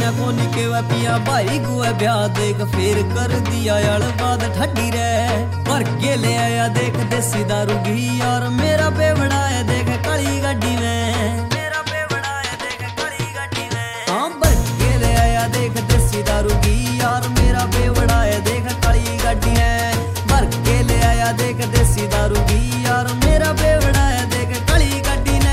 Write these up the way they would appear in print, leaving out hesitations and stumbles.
कोनी के वे पिया भाई गुए ब्याह देख फिर कर दिया यार बाद ठड्डी रे भर के ले आया देख देसी दारू घी और मेरा बेवड़ा है देख काली गड्डी में मेरा बेवड़ा है देख काली गड्डी में हाँ भर के ले आया देख देसी दारू घी और मेरा बेवड़ा है देख काली गड्डी में भर के ले आया देख देसी दारू घी और मेरा बेवड़ा है देख काली गड्डी ने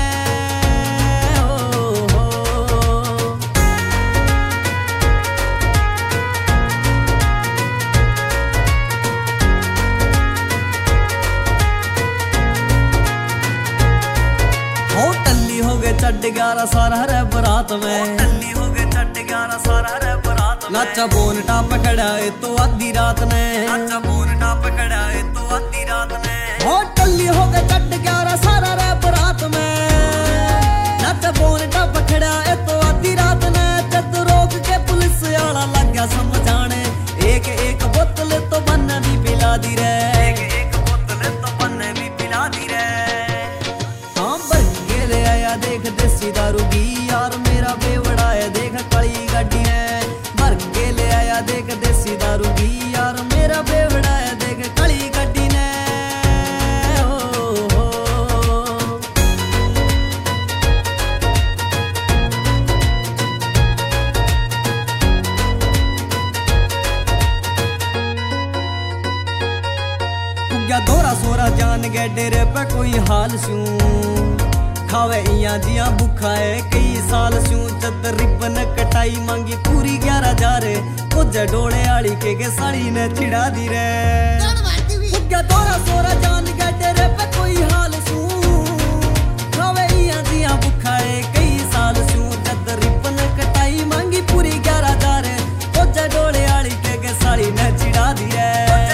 चढ़ 11 सारा रे बरात में टल्ली हो गए चढ़ 11 सारा रे बरात में नाचा बोन टाप खड़ा है तो आधी रात ने नाचा बोन टाप खड़ा है तो आधी रात ने हो टल्ली हो गए चढ़ 11 सारा रे बरात में नाचा बोन टाप खड़ा है तो आधी रात ने जद रोक के पुलिस वाला लग गया समझाने एक एक बोतल तो बन्ने भी पिला दी रे एक एक बोतल तो बन्ने भी पिला दी रे देख देसी दारू घी यार मेरा बेवड़ा है देख काली गड्डी है भर के ले आया देख देसी दारू घी यार मेरा बेवड़ा है देख काली गड्डी ने क्या दोरा सोरा जान गए डेरे पे कोई हाल सूं खावे इया जिया भूखा है कई साल स्यूं जद रिबन कटाई मांगी पूरी 11,000 कुछ डोले आड़ी के साड़ी ने छिड़ा दी रे क्या तोरा सोरा जान गया तेरे पे कोई हाल सूं खावे इया जिया भूखा है कई साल स्यूं जद रिबन कटाई मांगी पूरी 11,000 कुछ डोले आड़ी के साड़ी ने छिड़ा दी रे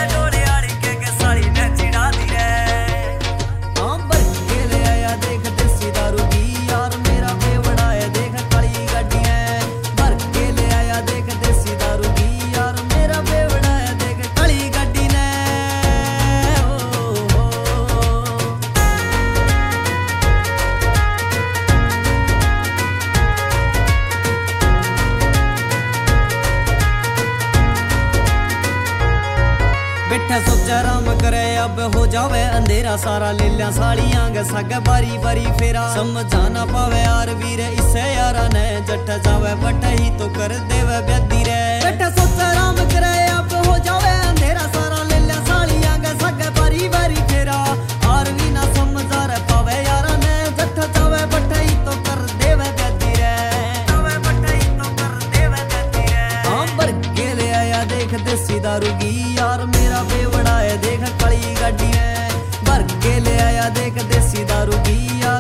बैठा सोचा राम करे अब हो जावे अंधेरा सारा ले लिया साड़ियां गे सगे बारी बारी फेरा समझाना पावे यार वीर इसे यारा ने जट जावे बट ही तो कर देवे ब्यादी रे बैठा सोचा राम करे अब हो जावे अंधेरा सारा ले लिया साड़ियां गे सगे बारी बारी फेरा और भी ना समझा रे पावे यारा ने जट जावे बट ही तो कर देवे ब्यादी रे जावे बट ही तो कर देवे ब्यादी रे हां भर के ले आया देख देसी दारू घी यार मेरा बेवड़ा है देख काली गड्डी है भर के ले आया देख देसी दारू घी